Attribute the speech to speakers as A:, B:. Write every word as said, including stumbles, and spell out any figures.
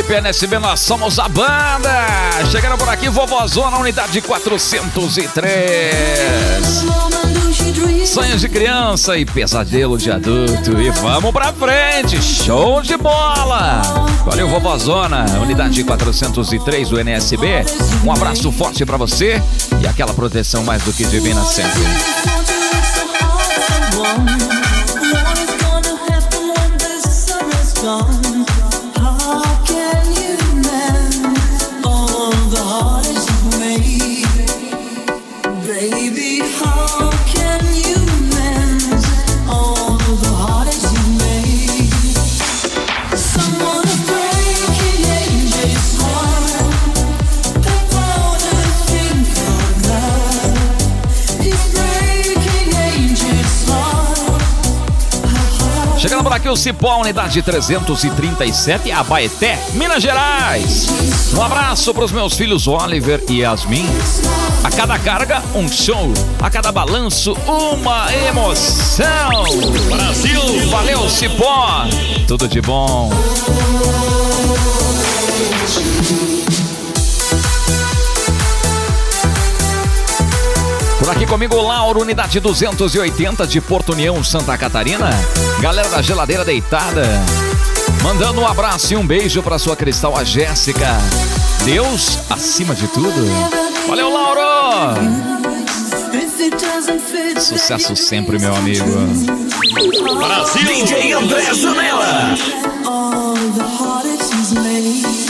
A: equipe N S B, nós somos a banda. Chegando por aqui, Vovozona, unidade quatrocentos e três. Sonhos de criança e pesadelo de adulto. E vamos pra frente, show de bola. Valeu, Vovozona, unidade quatrocentos e três do N S B. Um abraço forte pra você e aquela proteção mais do que divina sempre. Chegando por aqui o Cipó, unidade trezentos e trinta e sete, Abaeté, Minas Gerais. Um abraço para os meus filhos Oliver e Yasmin. A cada carga, um show. A cada balanço, uma emoção. Brasil! Valeu, Cipó! Tudo de bom. Por aqui comigo o Lauro, unidade duzentos e oitenta de Porto União, Santa Catarina. Galera da geladeira deitada. Mandando um abraço e um beijo pra sua cristal, a Jéssica. Deus acima de tudo. Valeu, Lauro! Sucesso sempre, meu amigo.
B: Brasil! D J André Janela!